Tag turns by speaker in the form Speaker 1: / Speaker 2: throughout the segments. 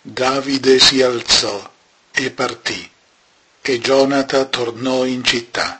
Speaker 1: Davide si alzò e partì, e Gionata tornò in città.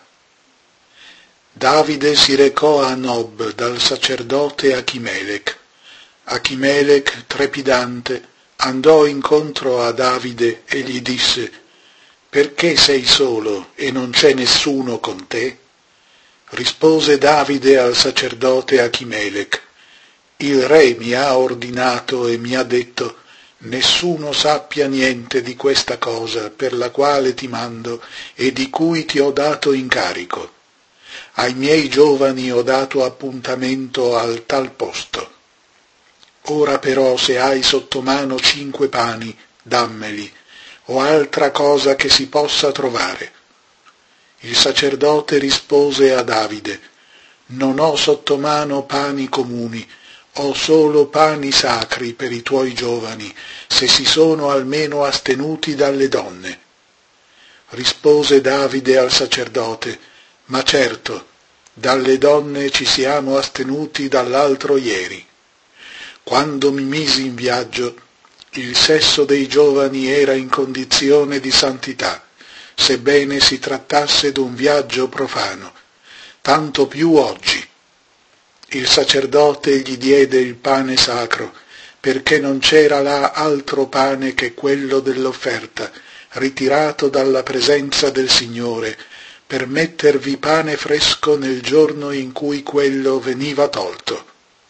Speaker 1: Davide si recò a Nob dal sacerdote Achimelech. Achimelech, trepidante, andò incontro a Davide e gli disse: «Perché sei solo e non c'è nessuno con te?» Rispose Davide al sacerdote Achimelech: «Il re mi ha ordinato e mi ha detto: nessuno sappia niente di questa cosa per la quale ti mando e di cui ti ho dato incarico. Ai miei giovani ho dato appuntamento al tal posto. Ora però, se hai sotto mano 5 pani, dammeli, o altra cosa che si possa trovare». Il sacerdote rispose a Davide: «Non ho sotto mano pani comuni, ho solo pani sacri per i tuoi giovani, se si sono almeno astenuti dalle donne». Rispose Davide al sacerdote: «Ma certo, dalle donne ci siamo astenuti dall'altro ieri. Quando mi misi in viaggio, il sesso dei giovani era in condizione di santità, sebbene si trattasse d'un viaggio profano, tanto più oggi». Il sacerdote gli diede il pane sacro, perché non c'era là altro pane che quello dell'offerta, ritirato dalla presenza del Signore, per mettervi pane fresco nel giorno in cui quello veniva tolto.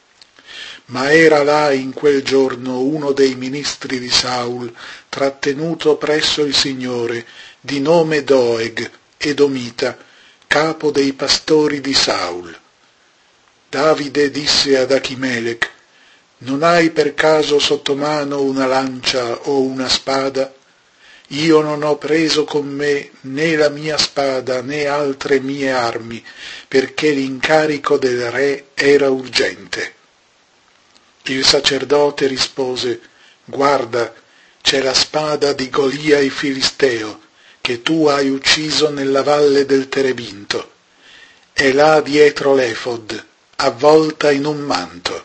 Speaker 1: Ma era là in quel giorno uno dei ministri di Saul, trattenuto presso il Signore, di nome Doeg, Edomita, capo dei pastori di Saul. Davide disse ad Achimelech: «Non hai per caso sotto mano una lancia o una spada? Io non ho preso con me né la mia spada né altre mie armi, perché l'incarico del re era urgente». Il sacerdote rispose: «Guarda, c'è la spada di Golia il Filisteo, che tu hai ucciso nella valle del Terebinto. È là dietro l'efod, avvolta in un manto.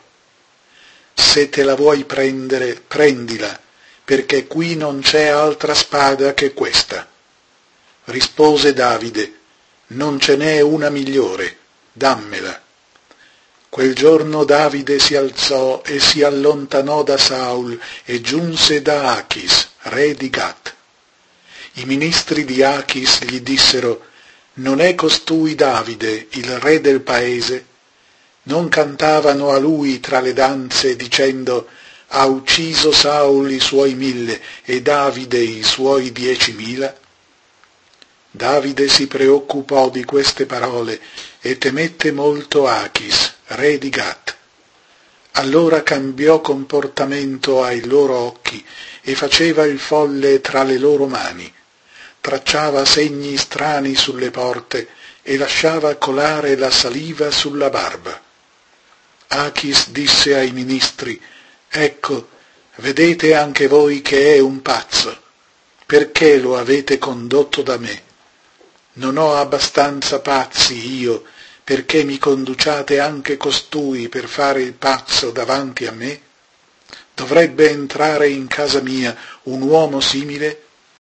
Speaker 1: Se te la vuoi prendere, prendila, perché qui non c'è altra spada che questa». Rispose Davide: «Non ce n'è una migliore, dammela». Quel giorno Davide si alzò e si allontanò da Saul e giunse da Achis, re di Gat. I ministri di Achis gli dissero: «Non è costui Davide, il re del paese?» Non cantavano a lui tra le danze dicendo: «Ha ucciso Saul i suoi 1000 e Davide i suoi 10.000? Davide si preoccupò di queste parole e temette molto Achis, re di Gat. Allora cambiò comportamento ai loro occhi e faceva il folle tra le loro mani. Tracciava segni strani sulle porte e lasciava colare la saliva sulla barba. Achis disse ai ministri: «Ecco, vedete anche voi che è un pazzo. Perché lo avete condotto da me? Non ho abbastanza pazzi io, perché mi conduciate anche costui per fare il pazzo davanti a me? Dovrebbe entrare in casa mia un uomo simile?»